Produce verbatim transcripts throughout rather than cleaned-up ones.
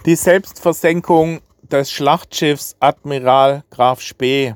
Die Selbstversenkung des Schlachtschiffs Admiral Graf Spee.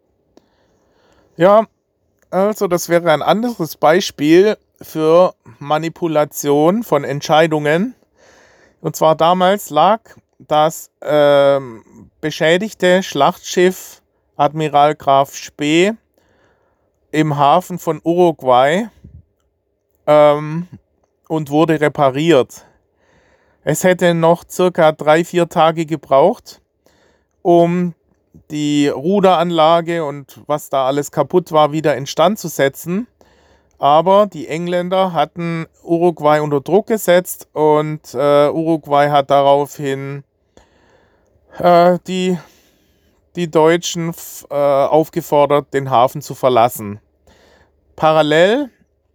Ja, also das wäre ein anderes Beispiel für Manipulation von Entscheidungen. Und zwar damals lag das ähm, beschädigte Schlachtschiff Admiral Graf Spee im Hafen von Uruguay ähm, und wurde repariert. Es hätte noch circa drei, vier Tage gebraucht, um die Ruderanlage und was da alles kaputt war, wieder instand zu setzen. Aber die Engländer hatten Uruguay unter Druck gesetzt und äh, Uruguay hat daraufhin äh, die, die Deutschen äh, aufgefordert, den Hafen zu verlassen. Parallel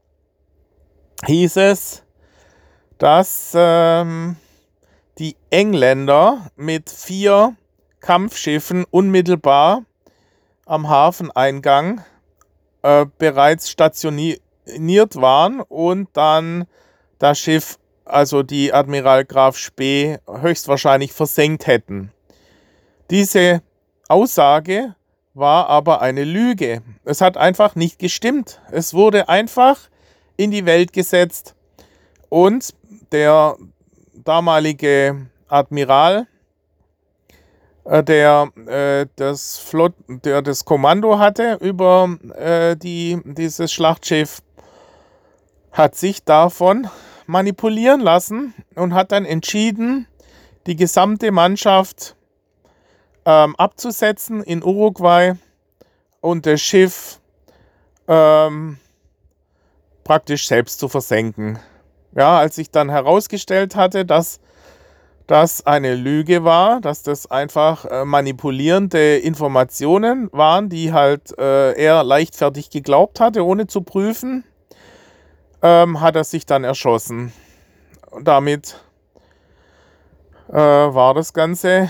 hieß es, dass ähm, die Engländer mit vier Kampfschiffen unmittelbar am Hafeneingang äh, bereits stationiert waren und dann das Schiff, also die Admiral Graf Spee, höchstwahrscheinlich versenkt hätten. Diese Aussage war aber eine Lüge. Es hat einfach nicht gestimmt. Es wurde einfach in die Welt gesetzt und der damalige Admiral, äh, der, äh, das Flot der das Kommando hatte über äh, die, dieses Schlachtschiff, hat sich davon manipulieren lassen und hat dann entschieden, die gesamte Mannschaft ähm, abzusetzen in Uruguay und das Schiff ähm, praktisch selbst zu versenken. Ja, als sich dann herausgestellt hatte, dass das eine Lüge war, dass das einfach äh, manipulierende Informationen waren, die halt äh, er leichtfertig geglaubt hatte, ohne zu prüfen, ähm, hat er sich dann erschossen. Und damit äh, war das Ganze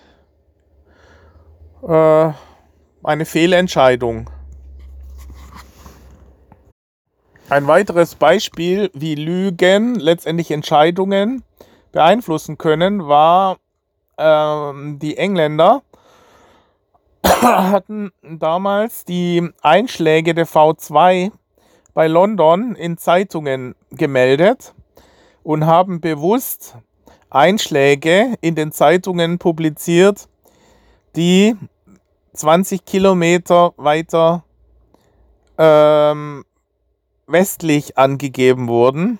äh, eine Fehlentscheidung. Ein weiteres Beispiel, wie Lügen letztendlich Entscheidungen beeinflussen können, war, ähm, die Engländer hatten damals die Einschläge der V zwei bei London in Zeitungen gemeldet und haben bewusst Einschläge in den Zeitungen publiziert, die zwanzig Kilometer weiter ähm, westlich angegeben wurden.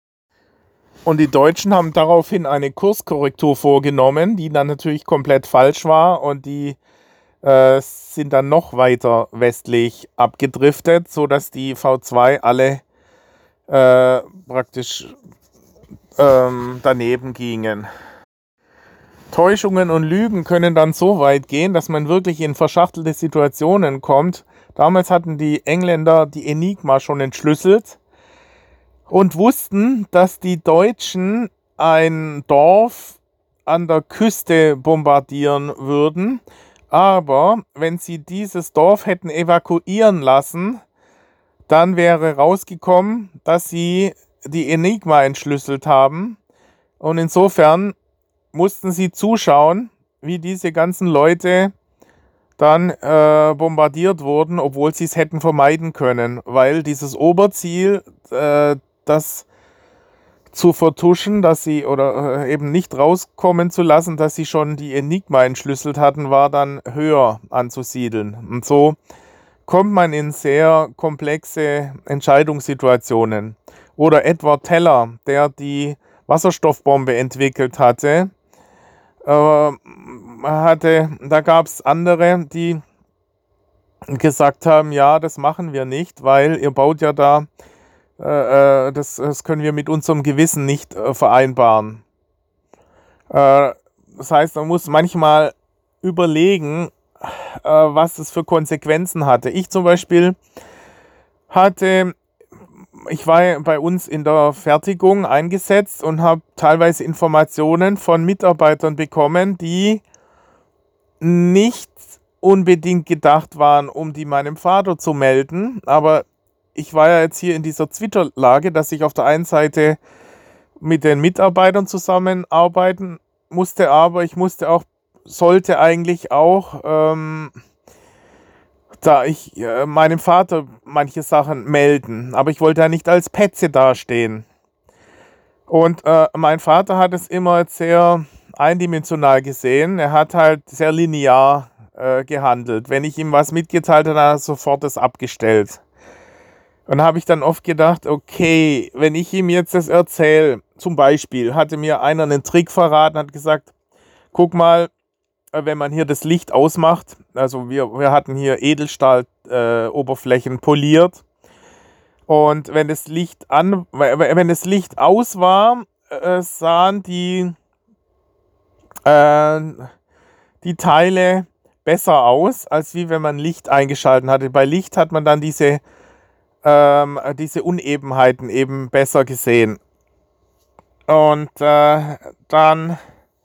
Und die Deutschen haben daraufhin eine Kurskorrektur vorgenommen, die dann natürlich komplett falsch war und die äh, sind dann noch weiter westlich abgedriftet, sodass die V zwei alle äh, praktisch ähm, daneben gingen. Täuschungen und Lügen können dann so weit gehen, dass man wirklich in verschachtelte Situationen kommt. Damals hatten die Engländer die Enigma schon entschlüsselt und wussten, dass die Deutschen ein Dorf an der Küste bombardieren würden. Aber wenn sie dieses Dorf hätten evakuieren lassen, dann wäre rausgekommen, dass sie die Enigma entschlüsselt haben. Und insofern mussten sie zuschauen, wie diese ganzen Leute dann äh, bombardiert wurden, obwohl sie es hätten vermeiden können, weil dieses Oberziel, äh, das zu vertuschen, dass sie oder äh, eben nicht rauskommen zu lassen, dass sie schon die Enigma entschlüsselt hatten, war dann höher anzusiedeln. Und so kommt man in sehr komplexe Entscheidungssituationen. Oder Edward Teller, der die Wasserstoffbombe entwickelt hatte, äh, hatte da gab es andere, die gesagt haben, ja, das machen wir nicht, weil ihr baut ja da, äh, das, das können wir mit unserem Gewissen nicht äh, vereinbaren. Äh, das heißt, man muss manchmal überlegen, äh, was es für Konsequenzen hatte. Ich zum Beispiel hatte, ich war bei uns in der Fertigung eingesetzt und habe teilweise Informationen von Mitarbeitern bekommen, die nicht unbedingt gedacht waren, um die meinem Vater zu melden. Aber ich war ja jetzt hier in dieser Zwitterlage, dass ich auf der einen Seite mit den Mitarbeitern zusammenarbeiten musste aber, ich musste auch, sollte eigentlich auch, ähm, da ich äh, meinem Vater manche Sachen melden, aber ich wollte ja nicht als Petze dastehen. Und äh, mein Vater hat es immer sehr eindimensional gesehen. Er hat halt sehr linear äh, gehandelt. Wenn ich ihm was mitgeteilt habe, hat er sofort das abgestellt. Und da habe ich dann oft gedacht, okay, wenn ich ihm jetzt das erzähle, zum Beispiel hatte mir einer einen Trick verraten, hat gesagt, guck mal, äh, wenn man hier das Licht ausmacht, also wir, wir hatten hier Edelstahl-Oberflächen poliert, und wenn das Licht an, wenn das Licht aus war, äh, sahen die, äh, die Teile besser aus, als wie wenn man Licht eingeschaltet hatte. Bei Licht hat man dann diese, ähm, diese Unebenheiten eben besser gesehen. Und äh, dann,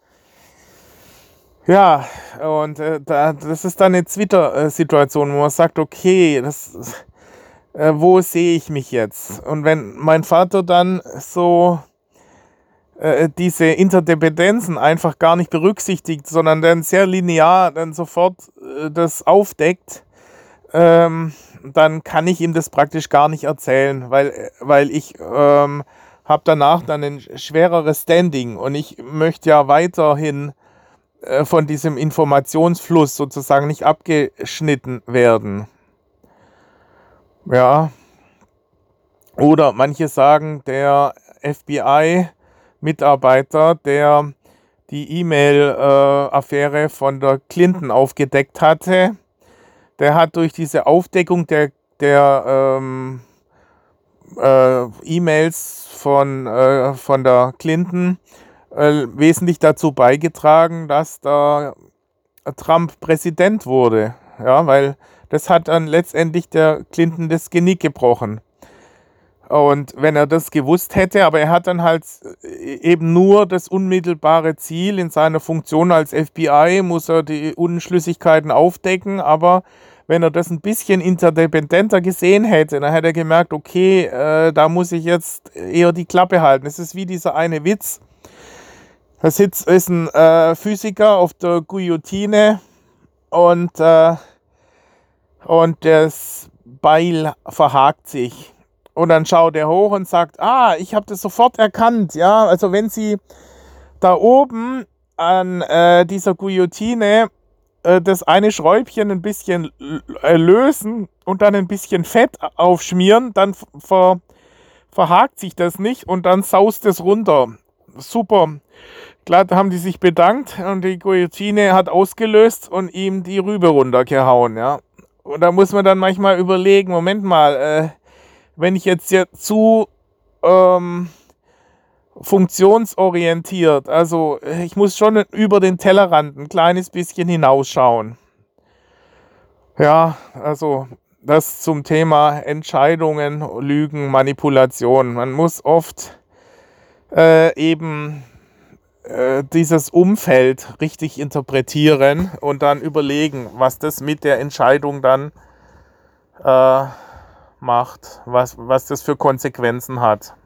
ja, und äh, da, das ist dann eine Twitter-Situation, wo man sagt, okay, das äh, wo sehe ich mich jetzt? Und wenn mein Vater dann so äh, diese Interdependenzen einfach gar nicht berücksichtigt, sondern dann sehr linear dann sofort äh, das aufdeckt, ähm, dann kann ich ihm das praktisch gar nicht erzählen, weil, weil ich ähm, habe danach dann ein schwereres Standing, und ich möchte ja weiterhin äh, von diesem Informationsfluss sozusagen nicht abgeschnitten werden. Ja. Oder manche sagen, der F B I-Mitarbeiter, der die E-Mail-Affäre von der Clinton aufgedeckt hatte, der hat durch diese Aufdeckung der, der ähm, äh, E-Mails von, äh, von der Clinton äh, wesentlich dazu beigetragen, dass da Trump Präsident wurde. Ja, weil das hat dann letztendlich der Clinton das Genick gebrochen. Und wenn er das gewusst hätte, aber er hat dann halt eben nur das unmittelbare Ziel in seiner Funktion als F B I, muss er die Unschlüssigkeiten aufdecken, aber wenn er das ein bisschen interdependenter gesehen hätte, dann hätte er gemerkt, okay, äh, da muss ich jetzt eher die Klappe halten. Es ist wie dieser eine Witz. Da sitzt ist ein äh, Physiker auf der Guillotine, und, äh, und das Beil verhakt sich. Und dann schaut er hoch und sagt, ah, ich habe das sofort erkannt. Ja, also wenn Sie da oben an äh, dieser Guillotine äh, das eine Schräubchen ein bisschen äh, lösen und dann ein bisschen Fett aufschmieren, dann ver verhakt sich das nicht und dann saust es runter. Super. Klar, da haben die sich bedankt und die Guillotine hat ausgelöst und ihm die Rübe runtergehauen. Ja. Und da muss man dann manchmal überlegen, Moment mal, äh, wenn ich jetzt hier zu ähm, funktionsorientiert, also ich muss schon über den Tellerrand ein kleines bisschen hinausschauen. Ja, also das zum Thema Entscheidungen, Lügen, Manipulation. Man muss oft äh, eben äh, dieses Umfeld richtig interpretieren und dann überlegen, was das mit der Entscheidung dann äh, macht, was, was das für Konsequenzen hat.